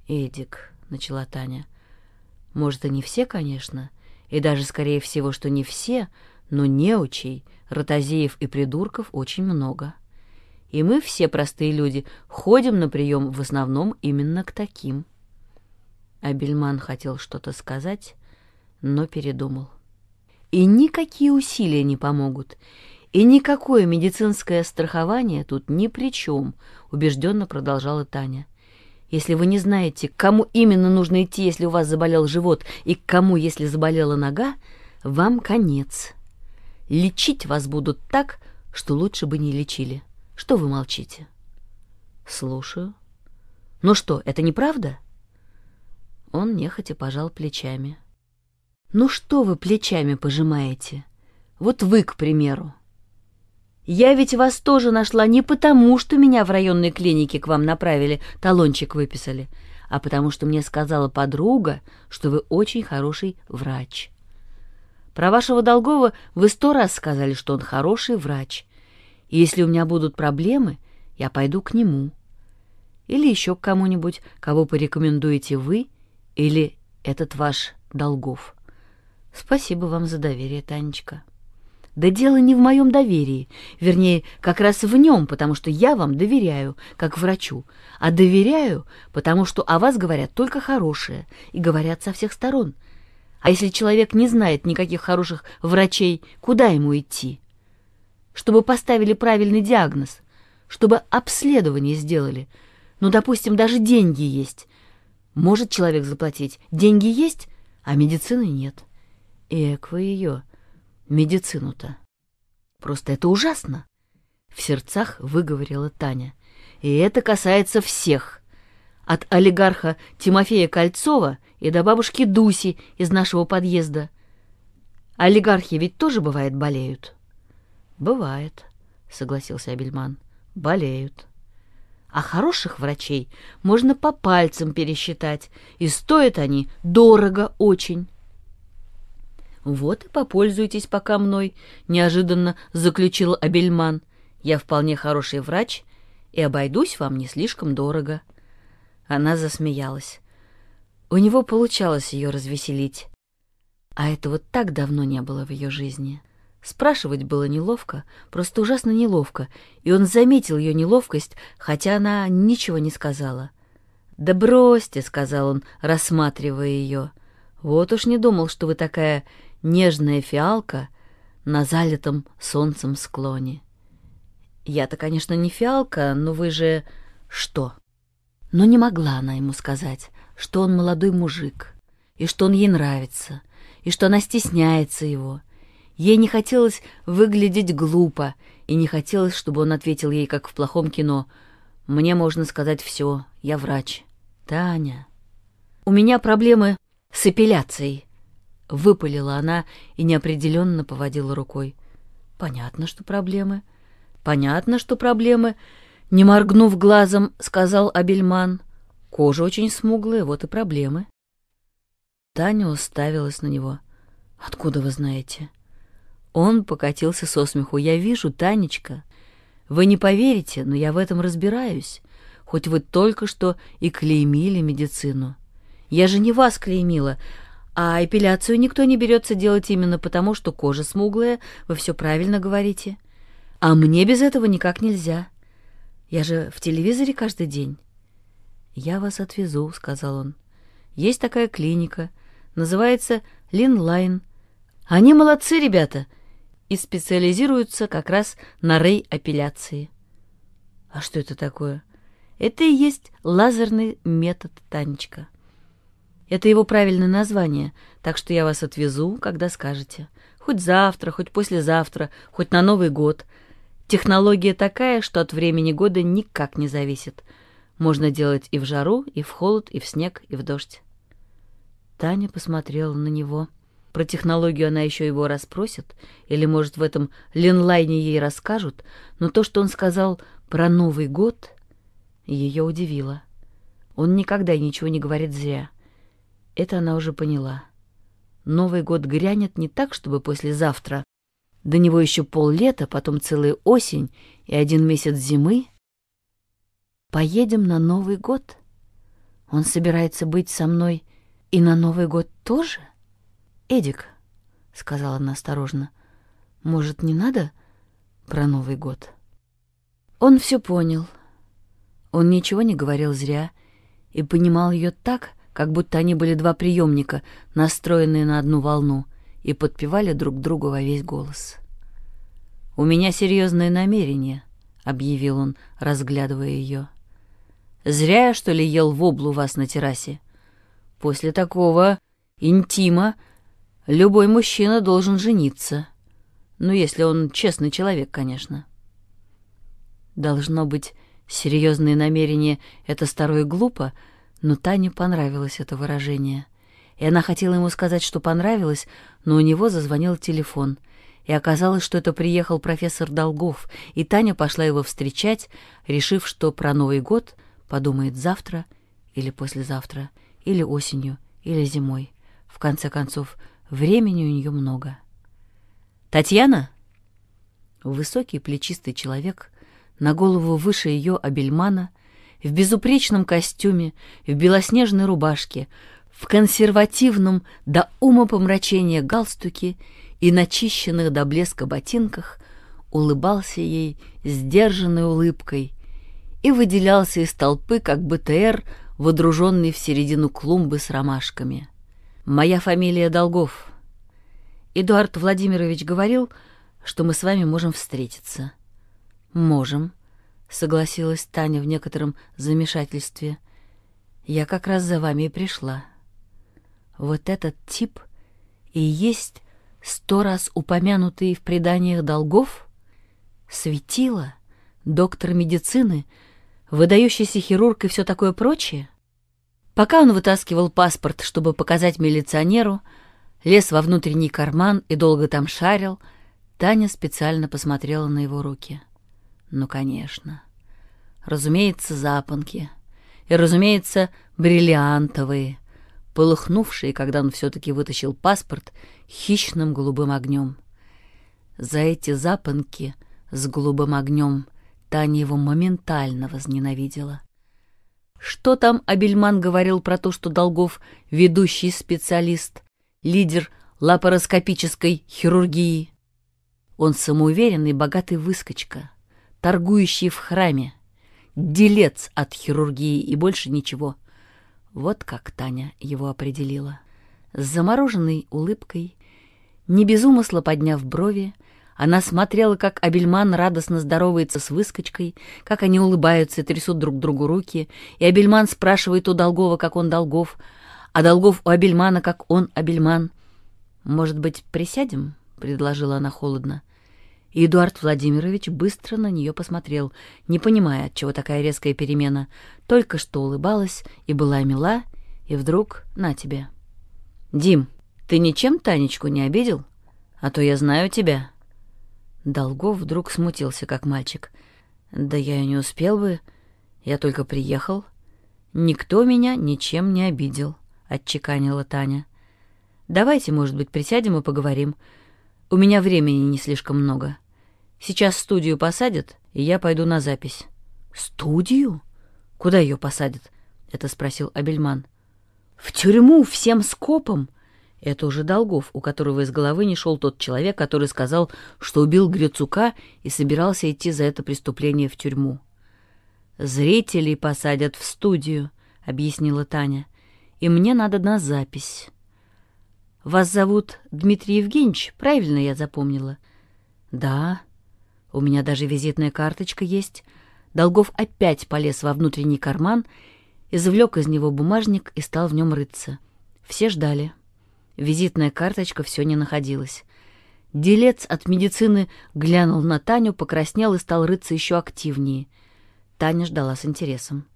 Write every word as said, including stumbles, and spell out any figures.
«Эдик», — начала Таня, — «может, и не все, конечно, и даже, скорее всего, что не все, но неучей, ротозеев и придурков очень много. И мы, все простые люди, ходим на прием в основном именно к таким». Абельман хотел что-то сказать, но передумал. «И никакие усилия не помогут, и никакое медицинское страхование тут ни при чем», — убежденно продолжала Таня. «Если вы не знаете, к кому именно нужно идти, если у вас заболел живот, и к кому, если заболела нога, вам конец. Лечить вас будут так, что лучше бы не лечили. Что вы молчите?» «Слушаю. Ну что, это неправда?» Он нехотя пожал плечами. «Ну что вы плечами пожимаете? Вот вы, к примеру. Я ведь вас тоже нашла не потому, что меня в районной клинике к вам направили, талончик выписали, а потому что мне сказала подруга, что вы очень хороший врач. Про вашего Долгова вы сто раз сказали, что он хороший врач. И если у меня будут проблемы, я пойду к нему. Или еще к кому-нибудь, кого порекомендуете вы или этот ваш Долгов. Спасибо вам за доверие, Танечка». «Да дело не в моем доверии, вернее, как раз в нем, потому что я вам доверяю, как врачу, а доверяю, потому что о вас говорят только хорошее, и говорят со всех сторон. А если человек не знает никаких хороших врачей, куда ему идти? Чтобы поставили правильный диагноз, чтобы обследование сделали. Ну, допустим, даже деньги есть. Может человек заплатить, деньги есть, а медицины нет. Эк вы ее... медицину-то. Просто это ужасно!» — в сердцах выговорила Таня. «И это касается всех. От олигарха Тимофея Кольцова и до бабушки Дуси из нашего подъезда. Олигархи ведь тоже, бывает, болеют?» «Бывает», — согласился Абельман. «Болеют. А хороших врачей можно по пальцам пересчитать, и стоят они дорого очень». «Вот и попользуйтесь пока мной», — неожиданно заключил Абельман. «Я вполне хороший врач и обойдусь вам не слишком дорого». Она засмеялась. У него получалось ее развеселить. А этого так давно не было в ее жизни. Спрашивать было неловко, просто ужасно неловко, и он заметил ее неловкость, хотя она ничего не сказала. «Да бросьте», — сказал он, рассматривая ее. «Вот уж не думал, что вы такая нежная фиалка на залитом солнцем склоне». «Я-то, конечно, не фиалка, но вы же...» «Что?» Но не могла она ему сказать, что он молодой мужик, и что он ей нравится, и что она стесняется его. Ей не хотелось выглядеть глупо, и не хотелось, чтобы он ответил ей, как в плохом кино: «Мне можно сказать все, я врач». «Таня, у меня проблемы с эпиляцией», — выпалила она и неопределенно поводила рукой. «Понятно, что проблемы. Понятно, что проблемы», — не моргнув глазом, сказал Абельман. «Кожа очень смуглая, вот и проблемы». Таня уставилась на него. «Откуда вы знаете?» Он покатился со смеху. «Я вижу, Танечка. Вы не поверите, но я в этом разбираюсь, хоть вы только что и клеймили медицину. Я же не вас клеймила, а эпиляцию никто не берется делать именно потому, что кожа смуглая, вы все правильно говорите. А мне без этого никак нельзя. Я же в телевизоре каждый день». «Я вас отвезу», — сказал он. «Есть такая клиника, называется Линлайн. Они молодцы, ребята, и специализируются как раз на рей-апелляции». «А что это такое?» «Это и есть лазерный метод, Танечка. Это его правильное название, так что я вас отвезу, когда скажете. Хоть завтра, хоть послезавтра, хоть на Новый год. Технология такая, что от времени года никак не зависит. Можно делать и в жару, и в холод, и в снег, и в дождь». Таня посмотрела на него. Про технологию она еще его расспросит, или, может, в этом Линлайне ей расскажут, но то, что он сказал про Новый год, ее удивило. Он никогда ничего не говорит зря. Это она уже поняла. Новый год грянет не так, чтобы послезавтра. До него еще поллета, потом целая осень и один месяц зимы. «Поедем на Новый год?» Он собирается быть со мной и на Новый год тоже? Эдик, — сказала она осторожно, — может, не надо про Новый год? Он все понял. Он ничего не говорил зря и понимал ее так, как будто они были два приемника, настроенные на одну волну, и подпевали друг другу во весь голос. «У меня серьезные намерения», — объявил он, разглядывая ее. «Зря я, что ли, ел воблу у вас на террасе? После такого интима любой мужчина должен жениться. Ну, если он честный человек, конечно». Должно быть, серьезные намерения — это старое и глупо, но Тане понравилось это выражение. И она хотела ему сказать, что понравилось, но у него зазвонил телефон, и оказалось, что это приехал профессор Долгов, и Таня пошла его встречать, решив, что про Новый год подумает завтра или послезавтра, или осенью, или зимой. В конце концов, времени у нее много. «Татьяна?» Высокий плечистый человек, на голову выше ее Абельмана, в безупречном костюме, в белоснежной рубашке, в консервативном до умопомрачения галстуке и начищенных до блеска ботинках, улыбался ей сдержанной улыбкой и выделялся из толпы, как БТР, водруженный в середину клумбы с ромашками. «Моя фамилия Долгов. Эдуард Владимирович говорил, что мы с вами можем встретиться». «Можем», — согласилась Таня в некотором замешательстве. «Я как раз за вами и пришла». Вот этот тип и есть сто раз упомянутый в преданиях Долгов? Светило, доктор медицины, выдающийся хирург и все такое прочее? Пока он вытаскивал паспорт, чтобы показать милиционеру, лез во внутренний карман и долго там шарил, Таня специально посмотрела на его руки. Ну, конечно. Разумеется, запонки. И, разумеется, бриллиантовые, полыхнувшие, когда он все-таки вытащил паспорт, хищным голубым огнем. За эти запонки с голубым огнем Таня его моментально возненавидела. Что там Абельман говорил про то, что Долгов — ведущий специалист, лидер лапароскопической хирургии? Он самоуверенный, богатый выскочка, торгующий в храме, делец от хирургии и больше ничего. Вот как Таня его определила. С замороженной улыбкой, не без умысла подняв брови, она смотрела, как Абельман радостно здоровается с выскочкой, как они улыбаются и трясут друг другу руки, и Абельман спрашивает у Долгова, как он Долгов, а Долгов у Абельмана, как он Абельман. «Может быть, присядем?» — предложила она холодно. И Эдуард Владимирович быстро на нее посмотрел, не понимая, отчего такая резкая перемена. Только что улыбалась и была мила, и вдруг на тебе. «Дим, ты ничем Танечку не обидел? А то я знаю тебя». Долгов вдруг смутился, как мальчик. «Да я и не успел бы. Я только приехал». «Никто меня ничем не обидел», — отчеканила Таня. «Давайте, может быть, присядем и поговорим. У меня времени не слишком много. Сейчас студию посадят, и я пойду на запись». «Студию? Куда ее посадят?» — это спросил Абельман. «В тюрьму всем скопом». Это уже Долгов, у которого из головы не шел тот человек, который сказал, что убил Грицука и собирался идти за это преступление в тюрьму. «Зрителей посадят в студию», — объяснила Таня, — «и мне надо на запись». «Вас зовут Дмитрий Евгеньевич, правильно я запомнила?» «Да, у меня даже визитная карточка есть». Долгов опять полез во внутренний карман, извлек из него бумажник и стал в нем рыться. Все ждали. Визитная карточка все не находилась. Делец от медицины глянул на Таню, покраснел и стал рыться еще активнее. Таня ждала с интересом.